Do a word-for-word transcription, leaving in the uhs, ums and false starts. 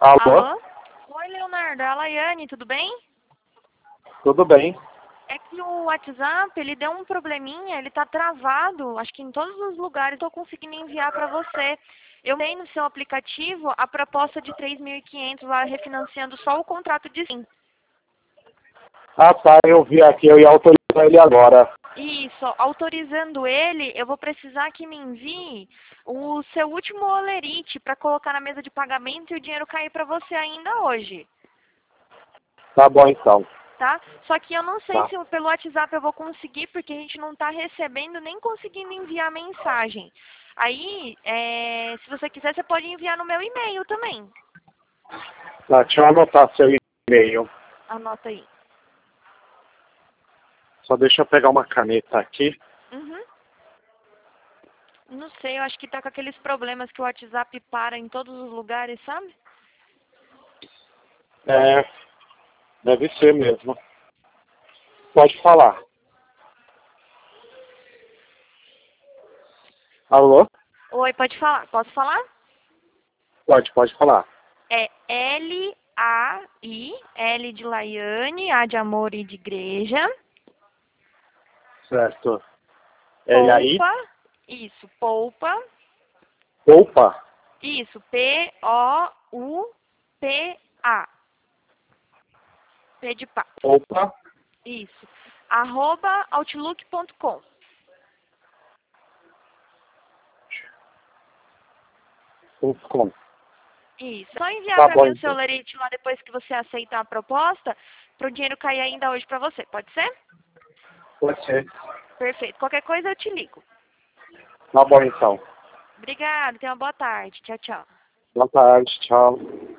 Alô? Alô? Oi, Leonardo. É a Laiane, tudo bem? Tudo bem? É que o WhatsApp, ele deu um probleminha, ele tá travado, acho que em todos os lugares eu tô conseguindo enviar para você. Eu dei no seu aplicativo a proposta de três mil e quinhentos lá, refinanciando só o contrato de sim. Ah, tá, eu vi aqui, eu ia autorizar ele agora. Isso, autorizando ele, eu vou precisar que me envie o seu último olerite para colocar na mesa de pagamento e o dinheiro cair para você ainda hoje. Tá bom então. Tá? Só que eu não sei Tá. se eu- pelo WhatsApp eu vou conseguir, porque a gente não está recebendo nem conseguindo enviar mensagem. Aí, é, se você quiser, você pode enviar no meu e-mail também. Tá, deixa eu anotar seu e-mail. Anota aí. Só deixa eu pegar uma caneta aqui. Uhum. Não sei, eu acho que tá com aqueles problemas que o WhatsApp para em todos os lugares, sabe? É, deve ser mesmo. Pode falar. Alô? Oi, pode falar. Posso falar? Pode, pode falar. É L A I, L de Laiane, A de amor e de igreja. Certo. Ele aí? Poupa. Isso, poupa. Opa. Isso, P O U P A. P de pato. Opa. Isso. Arroba outlook ponto com. Com. Isso. Só enviar Tá para bom mim o seu então. lerite lá depois que você aceitar a proposta, para o dinheiro cair ainda hoje para você. Pode ser? Pode ser. Perfeito. Qualquer coisa eu te ligo. Tá bom então. Obrigada. Tenha uma boa tarde. Tchau, tchau. Boa tarde, tchau.